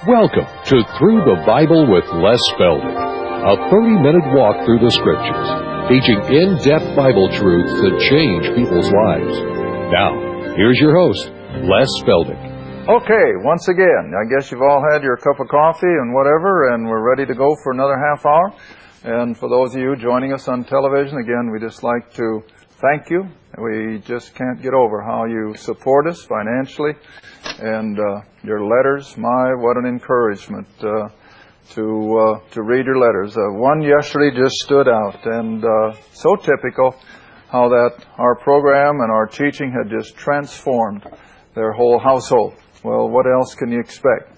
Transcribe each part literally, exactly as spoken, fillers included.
Welcome to Through the Bible with Les Feldick, a thirty-minute walk through the Scriptures, teaching in-depth Bible truths that change people's lives. Now, here's your host, Les Feldick. Okay, once again, I guess you've all had your cup of coffee and whatever, and we're ready to go for another half hour. And for those of you joining us on television, again, we just like to thank you. We just can't get over how you support us financially. And uh, your letters, my, what an encouragement uh, to uh, to read your letters. Uh, one yesterday just stood out, and uh, so typical how that our program and our teaching had just transformed their whole household. Well, what else can you expect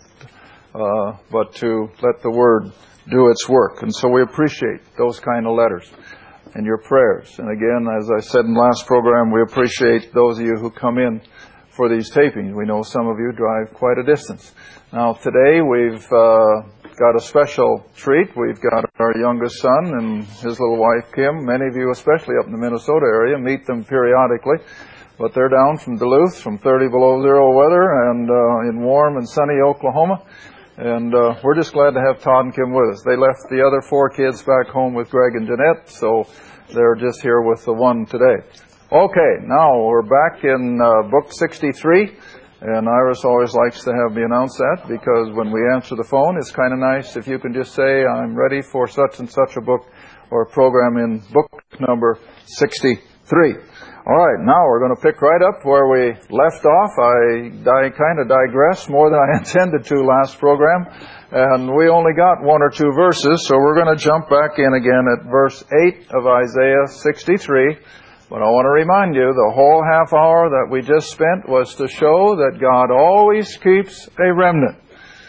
uh, but to let the Word do its work? And so we appreciate those kind of letters and your prayers. And again, as I said in the last program, we appreciate those of you who come in for these tapings. We know some of you drive quite a distance. Now today we've uh, got a special treat. We've got our youngest son and his little wife Kim. Many of you, especially up in the Minnesota area, meet them periodically. But they're down from Duluth, from thirty below zero weather, and uh, in warm and sunny Oklahoma. And uh, we're just glad to have Todd and Kim with us. They left the other four kids back home with Greg and Jeanette, so they're just here with the one today. Okay, now we're back in uh, book sixty-three, and Iris always likes to have me announce that, because when we answer the phone, it's kind of nice if you can just say, I'm ready for such and such a book or program in book number sixty-three. All right, now we're going to pick right up where we left off. I, I kind of digressed more than I intended to last program, and we only got one or two verses, so we're going to jump back in again at verse eight of Isaiah sixty-three. But I want to remind you, the whole half hour that we just spent was to show that God always keeps a remnant.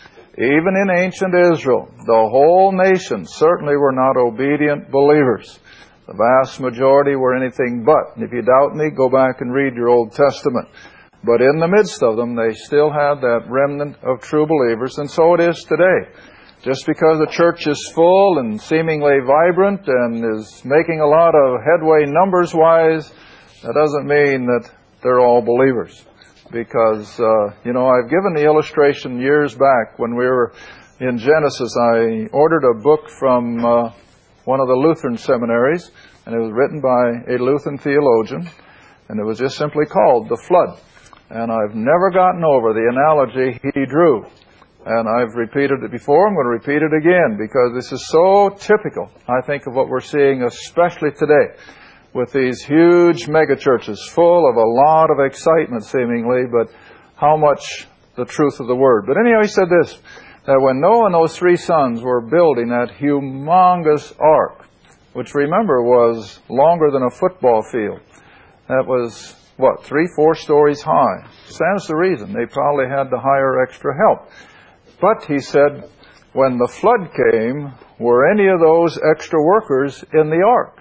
Even in ancient Israel, the whole nation certainly were not obedient believers. The vast majority were anything but. And if you doubt me, go back and read your Old Testament. But in the midst of them, they still had that remnant of true believers, and so it is today. Just because the church is full and seemingly vibrant and is making a lot of headway numbers-wise, that doesn't mean that they're all believers. Because, uh, you know, I've given the illustration years back when we were in Genesis. I ordered a book from uh, one of the Lutheran seminaries, and it was written by a Lutheran theologian, and it was just simply called The Flood. And I've never gotten over the analogy he drew. And I've repeated it before. I'm going to repeat it again because this is so typical, I think, of what we're seeing, especially today, with these huge megachurches full of a lot of excitement, seemingly, but how much the truth of the Word. But anyhow, he said this, that when Noah and those three sons were building that humongous ark, which, remember, was longer than a football field, that was, what, three, four stories high. Stands to reason. They probably had to hire extra help. But, he said, when the flood came, were any of those extra workers in the ark?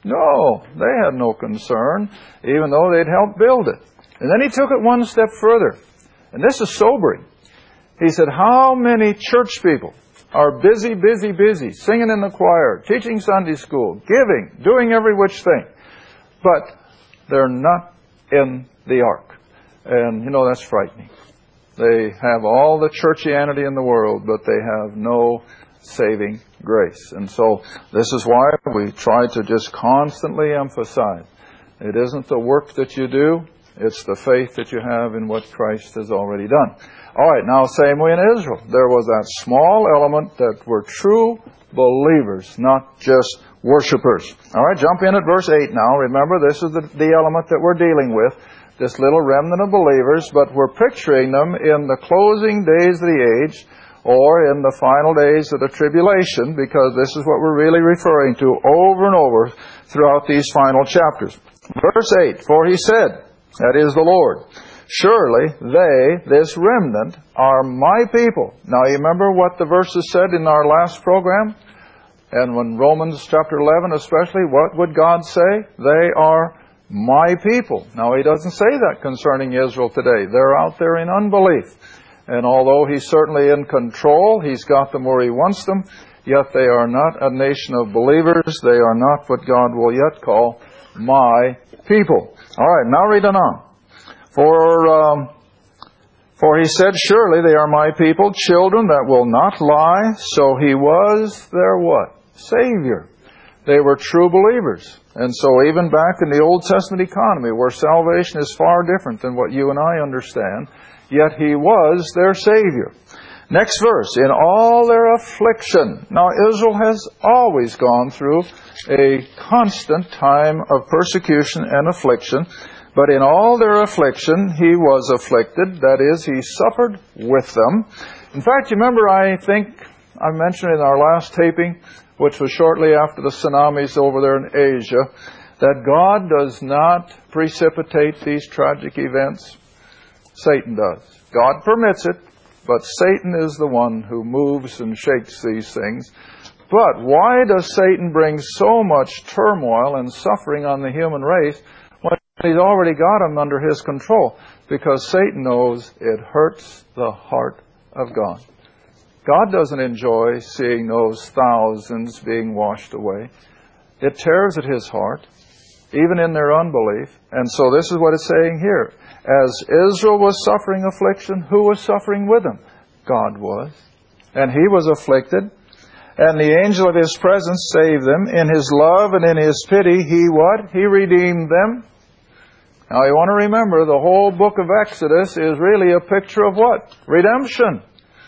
No, they had no concern, even though they'd helped build it. And then he took it one step further. And this is sobering. He said, how many church people are busy, busy, busy, singing in the choir, teaching Sunday school, giving, doing every which thing, but they're not in the ark. And, you know, that's frightening. They have all the churchianity in the world, but they have no saving grace. And so this is why we try to just constantly emphasize, it isn't the work that you do, it's the faith that you have in what Christ has already done. All right, now same way in Israel. There was that small element that were true believers, not just worshipers. All right, jump in at verse eight now. Remember, this is the, the element that we're dealing with. This little remnant of believers, but we're picturing them in the closing days of the age or in the final days of the tribulation, because this is what we're really referring to over and over throughout these final chapters. Verse eight, for he said, that is the Lord, surely they, this remnant, are my people. Now you remember what the verses said in our last program? And when Romans chapter eleven especially, what would God say? They are my people. Now, he doesn't say that concerning Israel today. They're out there in unbelief. And although he's certainly in control, he's got them where he wants them, yet they are not a nation of believers. They are not what God will yet call my people. All right, now read on. For um, For he said, surely they are my people, children that will not lie. So he was their what? Savior. They were true believers. And so even back in the Old Testament economy, where salvation is far different than what you and I understand, yet he was their Savior. Next verse, in all their affliction. Now Israel has always gone through a constant time of persecution and affliction, but in all their affliction he was afflicted, that is, he suffered with them. In fact, you remember, I think I mentioned in our last taping, which was shortly after the tsunamis over there in Asia, that God does not precipitate these tragic events. Satan does. God permits it, but Satan is the one who moves and shakes these things. But why does Satan bring so much turmoil and suffering on the human race when he's already got them under his control? Because Satan knows it hurts the heart of God. God doesn't enjoy seeing those thousands being washed away. It tears at his heart, even in their unbelief. And so this is what it's saying here. As Israel was suffering affliction, who was suffering with them? God was. And he was afflicted. And the angel of his presence saved them. In his love and in his pity, he what? He redeemed them. Now you want to remember, the whole book of Exodus is really a picture of what? Redemption.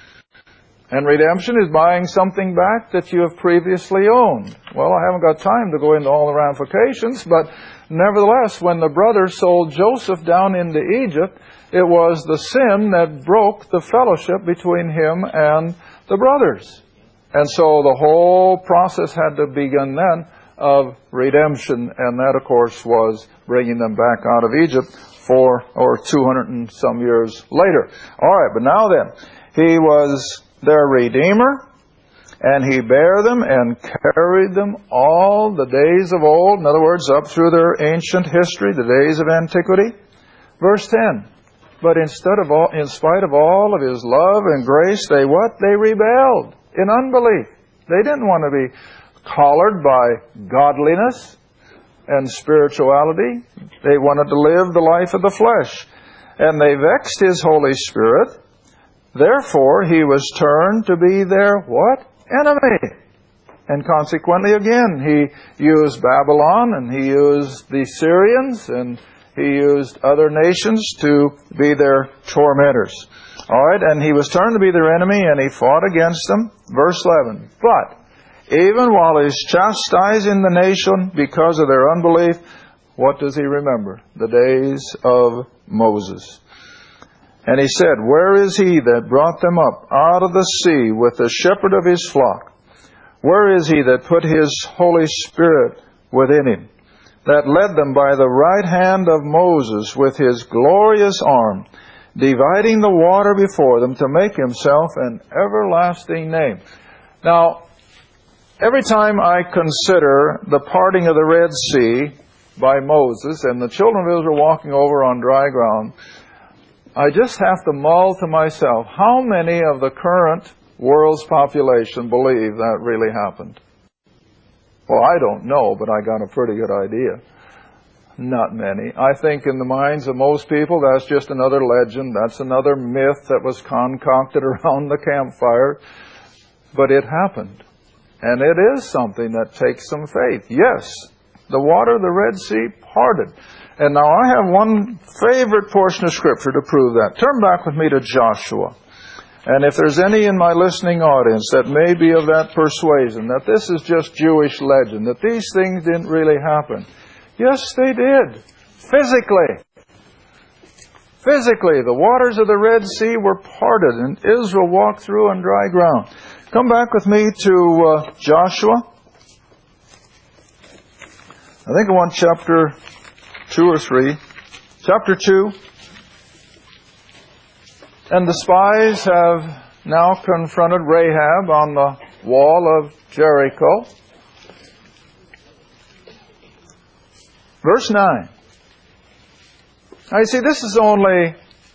And redemption is buying something back that you have previously owned. Well, I haven't got time to go into all the ramifications, but nevertheless, when the brothers sold Joseph down into Egypt, it was the sin that broke the fellowship between him and the brothers. And so the whole process had to begin then of redemption, and that, of course, was bringing them back out of Egypt four or two hundred and some years later. All right, but now then, he was their Redeemer, and he bare them and carried them all the days of old. In other words, up through their ancient history, the days of antiquity. Verse ten, but instead of all, in spite of all of his love and grace, they what? They rebelled in unbelief. They didn't want to be collared by godliness and spirituality. They wanted to live the life of the flesh. And they vexed his Holy Spirit. Therefore, he was turned to be their what? Enemy. And consequently, again, he used Babylon, and he used the Syrians, and he used other nations to be their tormentors. All right, and he was turned to be their enemy, and he fought against them. Verse eleven, but even while he's chastising the nation because of their unbelief, what does he remember? The days of Moses. And he said, where is he that brought them up out of the sea with the shepherd of his flock? Where is he that put his Holy Spirit within him, that led them by the right hand of Moses with his glorious arm, dividing the water before them to make himself an everlasting name? Now, every time I consider the parting of the Red Sea by Moses and the children of Israel walking over on dry ground, I just have to mull to myself, how many of the current world's population believe that really happened? Well, I don't know, but I got a pretty good idea. Not many. I think in the minds of most people, that's just another legend. That's another myth that was concocted around the campfire. But it happened. And it is something that takes some faith. Yes, the water of the Red Sea parted. And now I have one favorite portion of Scripture to prove that. Turn back with me to Joshua. And if there's any in my listening audience that may be of that persuasion, that this is just Jewish legend, that these things didn't really happen. Yes, they did. Physically. Physically, the waters of the Red Sea were parted and Israel walked through on dry ground. Come back with me to uh, Joshua. I think I want chapter two or three. Chapter two. And the spies have now confronted Rahab on the wall of Jericho. Verse nine. Now you see, this is only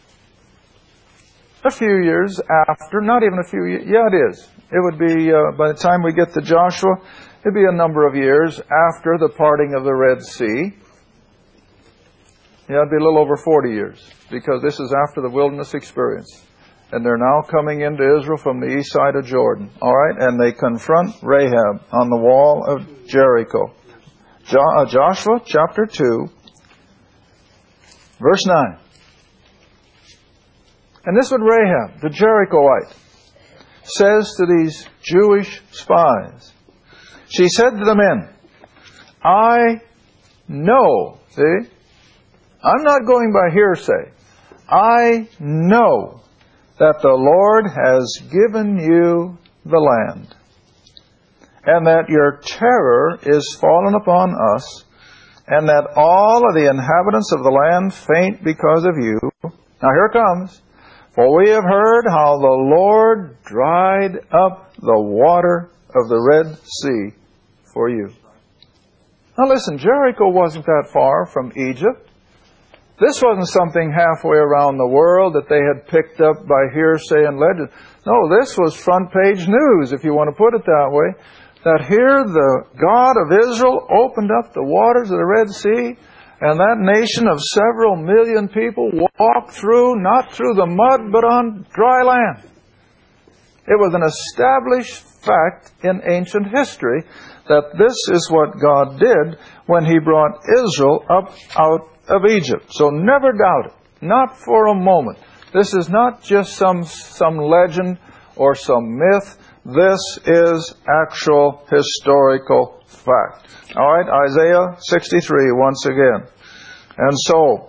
a few years after, not even a few years, yeah it is. It would be, uh, by the time we get to Joshua, it'd be a number of years after the parting of the Red Sea. Yeah, it'd be a little over forty years, because this is after the wilderness experience. And they're now coming into Israel from the east side of Jordan. All right? And they confront Rahab on the wall of Jericho. Jo- uh, Joshua chapter two, verse nine. And this is what Rahab, the Jerichoite, says to these Jewish spies. She said to the men, I know, see? I'm not going by hearsay. I know that the Lord has given you the land, and that your terror is fallen upon us, and that all of the inhabitants of the land faint because of you. Now here it comes. For we have heard how the Lord dried up the water of the Red Sea for you. Now listen, Jericho wasn't that far from Egypt. This wasn't something halfway around the world that they had picked up by hearsay and legend. No, this was front page news, if you want to put it that way. That here the God of Israel opened up the waters of the Red Sea, and that nation of several million people walked through, not through the mud, but on dry land. It was an established fact in ancient history that this is what God did when He brought Israel up out of Egypt. So never doubt it. Not for a moment. This is not just some, some legend or some myth. This is actual historical fact. All right, Isaiah sixty-three once again. And so,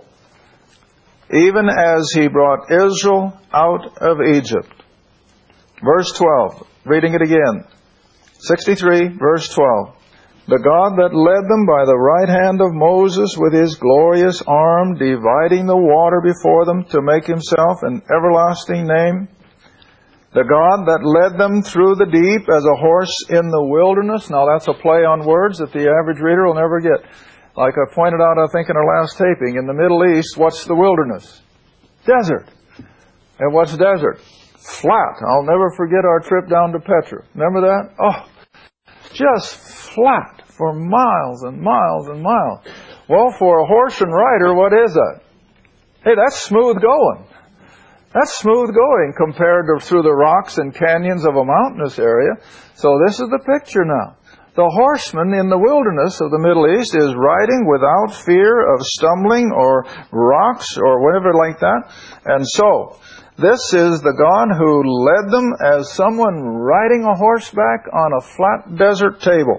even as He brought Israel out of Egypt. Verse twelve, reading it again. sixty-three, verse twelve. The God that led them by the right hand of Moses with His glorious arm, dividing the water before them to make Himself an everlasting name. The God that led them through the deep as a horse in the wilderness. Now that's a play on words that the average reader will never get. Like I pointed out, I think, in our last taping, in the Middle East, what's the wilderness? Desert. And what's desert? Flat. I'll never forget our trip down to Petra. Remember that? Oh, just flat for miles and miles and miles. Well, for a horse and rider, what is that? Hey, that's smooth going. That's smooth going compared to through the rocks and canyons of a mountainous area. So this is the picture now. The horseman in the wilderness of the Middle East is riding without fear of stumbling or rocks or whatever like that. And so, this is the God who led them as someone riding a horseback on a flat desert table.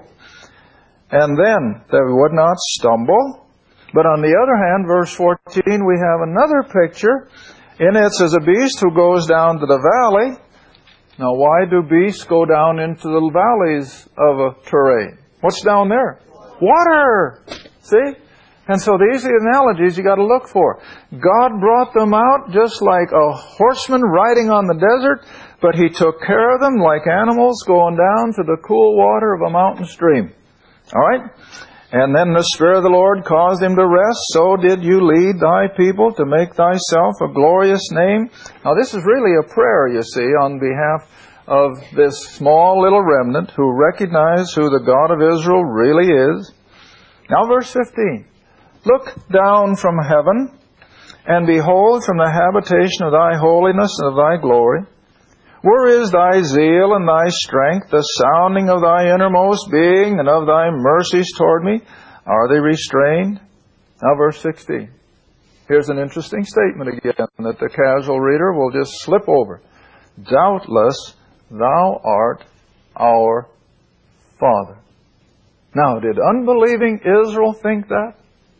And then they would not stumble. But on the other hand, verse fourteen, we have another picture. In it says a beast who goes down to the valley. Now, why do beasts go down into the valleys of a terrain? What's down there? Water! See? And so these are the analogies you got to look for. God brought them out just like a horseman riding on the desert, but He took care of them like animals going down to the cool water of a mountain stream. All right? And then the Spirit of the Lord caused him to rest. So did you lead thy people to make thyself a glorious name. Now this is really a prayer, you see, on behalf of this small little remnant who recognize who the God of Israel really is. Now verse fifteen. Look down from heaven, and behold from the habitation of thy holiness and of thy glory. Where is thy zeal and thy strength, the sounding of thy innermost being and of thy mercies toward me? Are they restrained? Now verse sixteen. Here's an interesting statement again that the casual reader will just slip over. Doubtless thou art our Father. Now, did unbelieving Israel think that?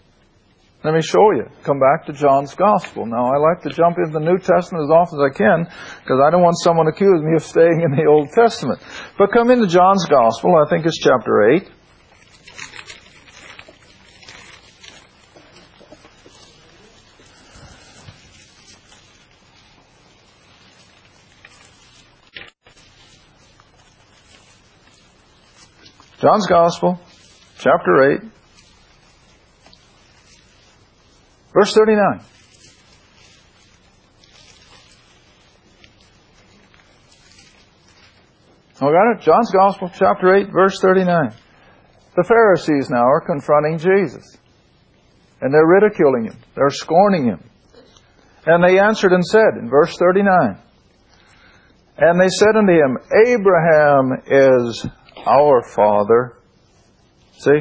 Let me show you. Come back to John's Gospel. Now, I like to jump into the New Testament as often as I can because I don't want someone to accuse me of staying in the Old Testament. But come into John's Gospel. I think it's chapter eight. John's Gospel, chapter eight. Verse thirty-nine. Oh, got it? John's Gospel, chapter eight, verse thirty-nine. The Pharisees now are confronting Jesus. And they're ridiculing Him. They're scorning Him. And they answered and said, in verse thirty-nine, and they said unto him, Abraham is our father. See?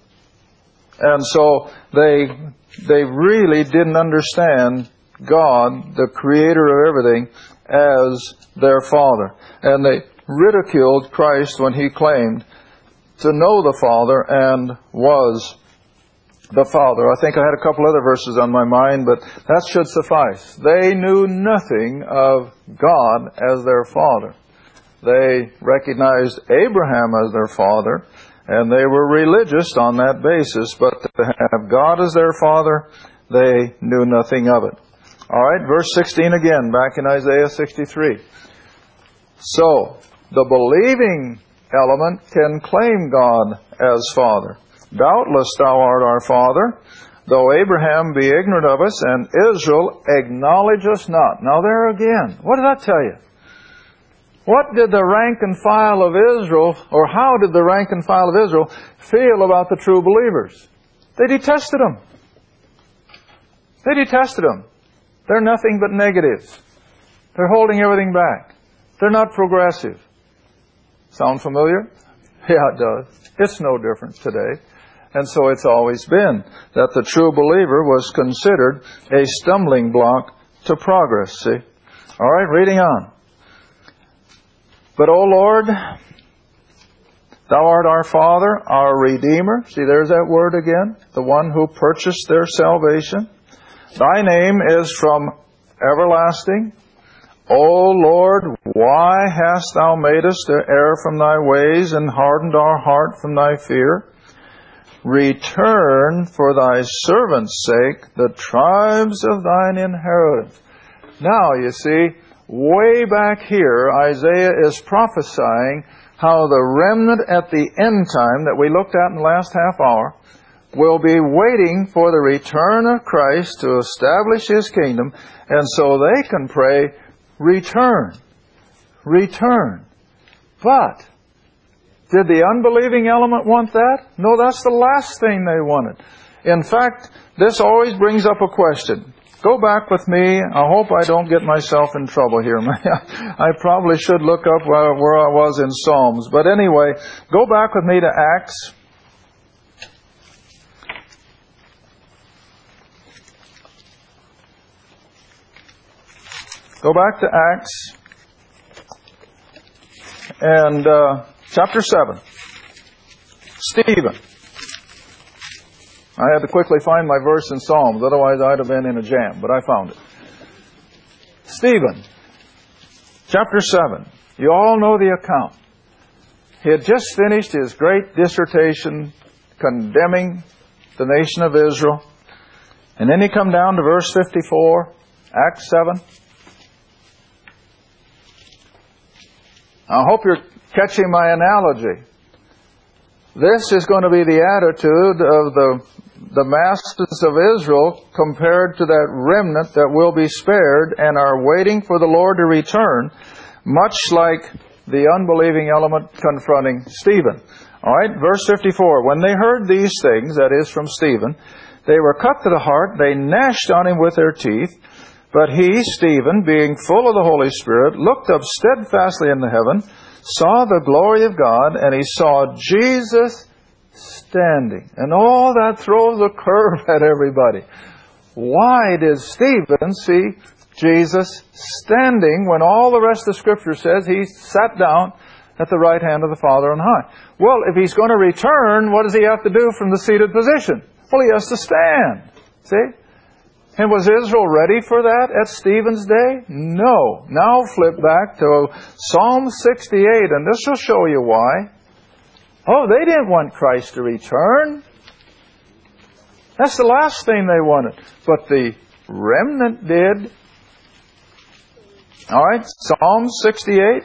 And so they they really didn't understand God, the Creator of everything, as their Father. And they ridiculed Christ when He claimed to know the Father and was the Father. I think I had a couple other verses on my mind, but that should suffice. They knew nothing of God as their Father. They recognized Abraham as their father, and they were religious on that basis, but to have God as their Father, they knew nothing of it. All right, verse sixteen again, back in Isaiah sixty-three. So, the believing element can claim God as Father. Doubtless thou art our father, though Abraham be ignorant of us, and Israel acknowledge us not. Now there again, what did that tell you? What did the rank and file of Israel, or how did the rank and file of Israel feel about the true believers? They detested them. They detested them. They're nothing but negatives. They're holding everything back. They're not progressive. Sound familiar? Yeah, it does. It's no different today. And so it's always been that the true believer was considered a stumbling block to progress, see? All right, reading on. But, O Lord, Thou art our Father, our Redeemer. See, there's that word again. The one who purchased their salvation. Thy name is from everlasting. O Lord, why hast Thou made us to err from Thy ways and hardened our heart from Thy fear? Return for Thy servant's sake the tribes of Thine inheritance. Now, you see, way back here, Isaiah is prophesying how the remnant at the end time that we looked at in the last half hour will be waiting for the return of Christ to establish His kingdom, and so they can pray, return, return. But did the unbelieving element want that? No, that's the last thing they wanted. In fact, this always brings up a question. Go back with me. I hope I don't get myself in trouble here. I probably should look up where I was in Psalms. But anyway, go back with me to Acts. Go back to Acts and uh, chapter seven. Stephen. I had to quickly find my verse in Psalms, otherwise I'd have been in a jam, but I found it. Stephen, chapter seven. You all know the account. He had just finished his great dissertation condemning the nation of Israel. And then he come down to verse fifty-four, Acts seven. I hope you're catching my analogy. This is going to be the attitude of the, the masses of Israel compared to that remnant that will be spared and are waiting for the Lord to return, much like the unbelieving element confronting Stephen. All right, verse fifty-four. When they heard these things, that is from Stephen, they were cut to the heart, they gnashed on him with their teeth. But he, Stephen, being full of the Holy Spirit, looked up steadfastly into heaven, saw the glory of God, and he saw Jesus standing. And all that throws a curve at everybody. Why did Stephen see Jesus standing when all the rest of the Scripture says he sat down at the right hand of the Father on high? Well, if he's going to return, what does he have to do from the seated position? Well, he has to stand. See? And was Israel ready for that at Stephen's day? No. Now flip back to Psalm sixty-eight, and this will show you why. Oh, they didn't want Christ to return. That's the last thing they wanted. But the remnant did. All right, Psalm sixty-eight.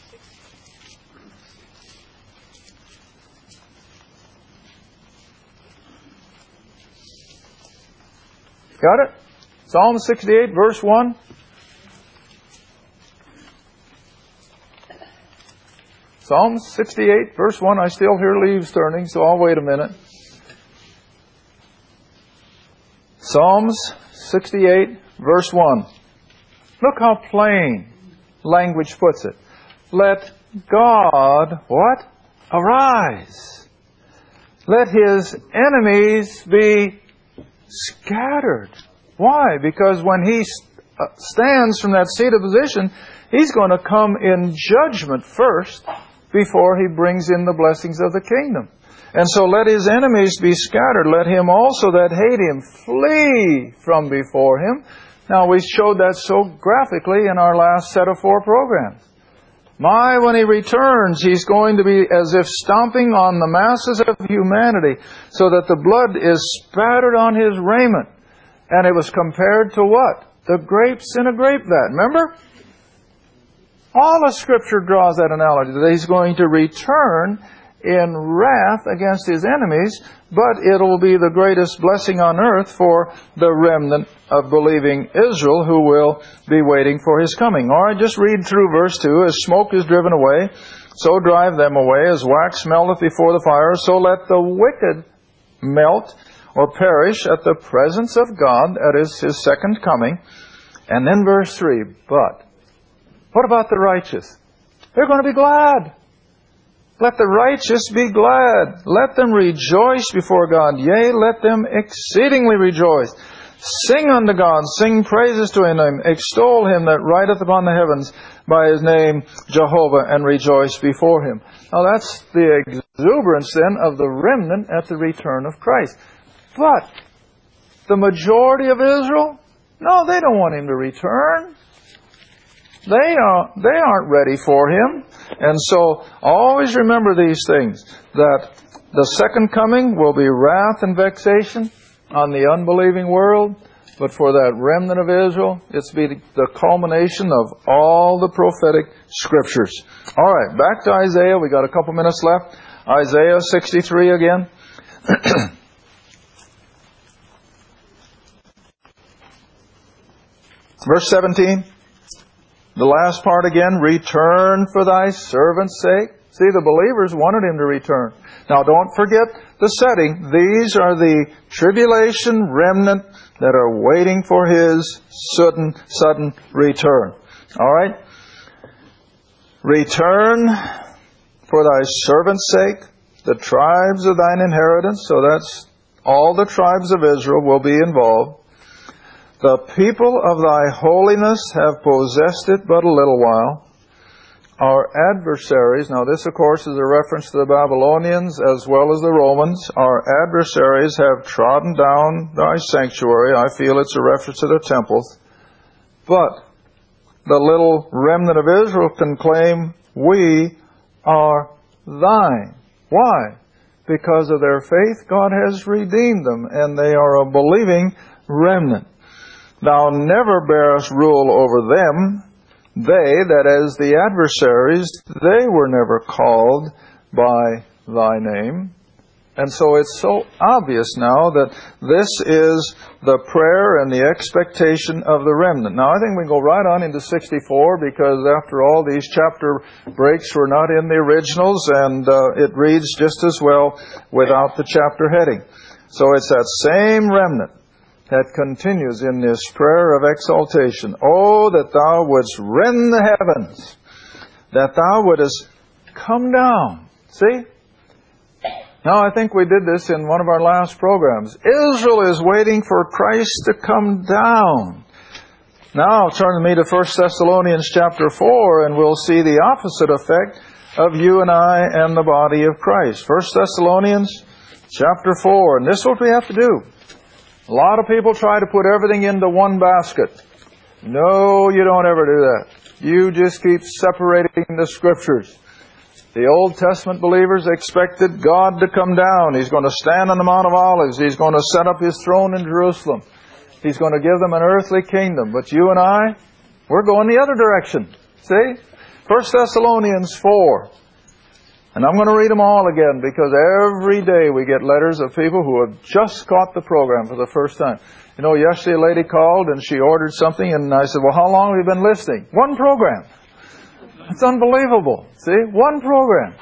Got it? Psalm sixty-eight, verse one. Psalm sixty-eight, verse one. I still hear leaves turning, so I'll wait a minute. Psalms sixty-eight, verse one. Look how plain language puts it. Let God, what? Arise. Let His enemies be scattered. Why? Because when He stands from that seat of position, He's going to come in judgment first before He brings in the blessings of the kingdom. And so let His enemies be scattered. Let him also that hate Him flee from before Him. Now, we showed that so graphically in our last set of four programs. My, when He returns, He's going to be as if stomping on the masses of humanity so that the blood is spattered on His raiment. And it was compared to what? The grapes in a grape vat. Remember? All of Scripture draws that analogy, that He's going to return in wrath against His enemies, but it will be the greatest blessing on earth for the remnant of believing Israel who will be waiting for His coming. All right, just read through verse two. As smoke is driven away, so drive them away. As wax melteth before the fire, so let the wicked melt or perish at the presence of God, that is His second coming. And then verse three, but what about the righteous? They're going to be glad. Let the righteous be glad. Let them rejoice before God. Yea, let them exceedingly rejoice. Sing unto God. Sing praises to His name. Extol Him that rideth upon the heavens by His name Jehovah, and rejoice before Him. Now that's the exuberance then of the remnant at the return of Christ. But the majority of Israel, no, they don't want Him to return. They are, they aren't ready for Him. And so, always remember these things, that the second coming will be wrath and vexation on the unbelieving world, but for that remnant of Israel, it's be the culmination of all the prophetic Scriptures. All right, back to Isaiah. We got a couple minutes left. Isaiah sixty-three again. Verse seventeen. The last part again, return for thy servant's sake. See, the believers wanted Him to return. Now don't forget the setting. These are the tribulation remnant that are waiting for His sudden, sudden return. All right? Return for thy servant's sake, the tribes of thine inheritance. So that's all the tribes of Israel will be involved. The people of thy holiness have possessed it but a little while. Our adversaries, now this of course is a reference to the Babylonians as well as the Romans. Our adversaries have trodden down thy sanctuary. I feel it's a reference to the temples. But the little remnant of Israel can claim, we are thine. Why? Because of their faith, God has redeemed them, and they are a believing remnant. Thou never bearest rule over them. They, that is the adversaries, they were never called by thy name. And so it's so obvious now that this is the prayer and the expectation of the remnant. Now I think we can go right on into sixty-four, because after all, these chapter breaks were not in the originals, and uh, it reads just as well without the chapter heading. So it's that same remnant that continues in this prayer of exaltation. Oh, that thou wouldst rend the heavens, that thou wouldst come down. See? Now, I think we did this in one of our last programs. Israel is waiting for Christ to come down. Now, turn with me to First Thessalonians chapter four, and we'll see the opposite effect of you and I and the body of Christ. First Thessalonians chapter four, and this is what we have to do. A lot of people try to put everything into one basket. No, you don't ever do that. You just keep separating the Scriptures. The Old Testament believers expected God to come down. He's going to stand on the Mount of Olives. He's going to set up His throne in Jerusalem. He's going to give them an earthly kingdom. But you and I, we're going the other direction. See? First Thessalonians four. And I'm going to read them all again, because every day we get letters of people who have just caught the program for the first time. You know, yesterday a lady called and she ordered something, and I said, well, how long have you been listening? One program. It's unbelievable. See? One program.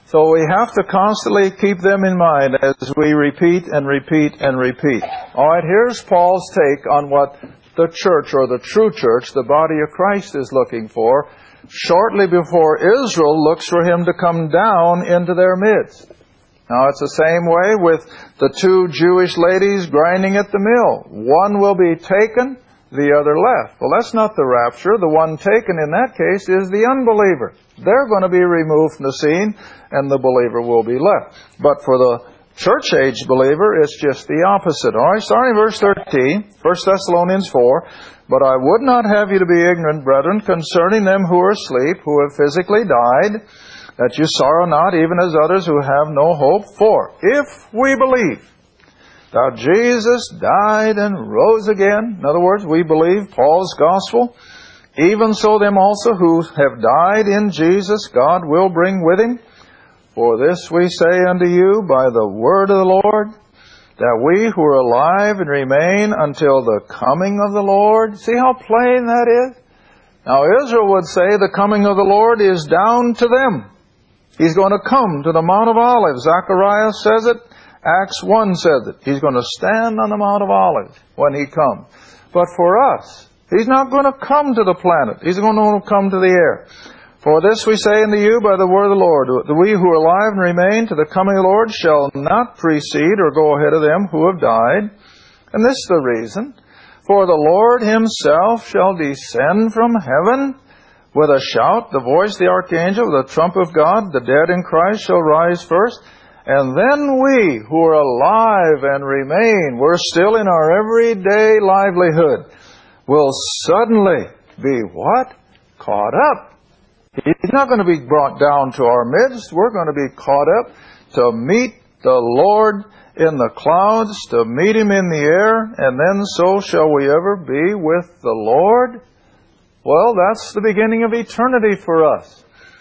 So we have to constantly keep them in mind as we repeat and repeat and repeat. All right, here's Paul's take on what the church, or the true church, the body of Christ, is looking for, shortly before Israel looks for Him to come down into their midst. Now, it's the same way with the two Jewish ladies grinding at the mill. One will be taken, the other left. Well, that's not the rapture. The one taken in that case is the unbeliever. They're going to be removed from the scene, and the believer will be left. But for the church-age believer, it's just the opposite. All right, starting in verse thirteen, First Thessalonians four, "But I would not have you to be ignorant, brethren, concerning them who are asleep, who have physically died, that you sorrow not, even as others who have no hope. For if we believe that Jesus died and rose again," in other words, we believe Paul's gospel, "even so them also who have died in Jesus God will bring with Him. For this we say unto you by the word of the Lord, that we who are alive and remain until the coming of the Lord." See how plain that is? Now Israel would say the coming of the Lord is down to them. He's going to come to the Mount of Olives. Zechariah says it. Acts one says it. He's going to stand on the Mount of Olives when He comes. But for us, He's not going to come to the planet. He's going to come to the air. "For this we say unto you by the word of the Lord, that we who are alive and remain to the coming of the Lord shall not precede or go ahead of them who have died. And this is the reason. For the Lord Himself shall descend from heaven with a shout, the voice of the archangel, the trump of God. The dead in Christ shall rise first. And then we who are alive and remain," we're still in our everyday livelihood, "will suddenly be" what? Caught up. He's not going to be brought down to our midst. We're going to be caught up to meet the Lord in the clouds, to meet Him in the air, and then so shall we ever be with the Lord. Well, that's the beginning of eternity for us.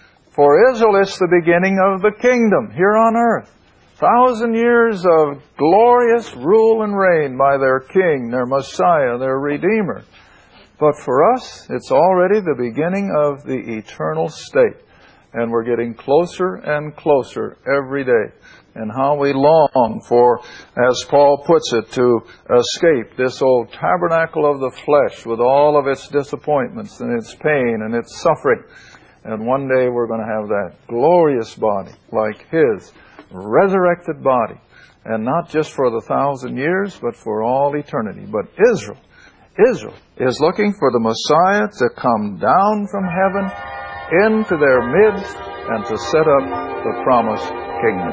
For Israel, it's the beginning of the kingdom here on earth. Thousand years of glorious rule and reign by their King, their Messiah, their Redeemer. But for us, it's already the beginning of the eternal state. And we're getting closer and closer every day. And how we long for, as Paul puts it, to escape this old tabernacle of the flesh with all of its disappointments and its pain and its suffering. And one day we're going to have that glorious body like His resurrected body. And not just for the thousand years, but for all eternity. But Israel, Israel is looking for the Messiah to come down from heaven into their midst and to set up the promised kingdom.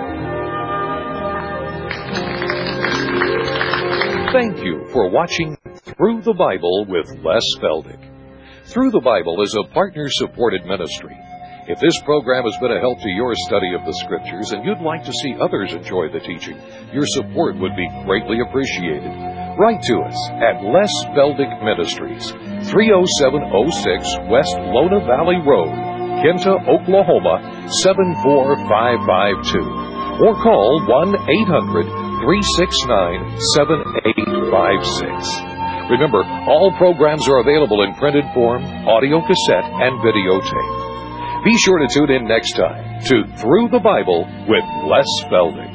Thank you for watching Through the Bible with Les Feldick. Through the Bible is a partner-supported ministry. If this program has been a help to your study of the Scriptures and you'd like to see others enjoy the teaching, your support would be greatly appreciated. Write to us at Les Feldick Ministries, three oh seven oh six West Lona Valley Road, Kinta, Oklahoma, seven four five five two. Or call one eight hundred three six nine seven eight five six. Remember, all programs are available in printed form, audio cassette, and videotape. Be sure to tune in next time to Through the Bible with Les Feldick.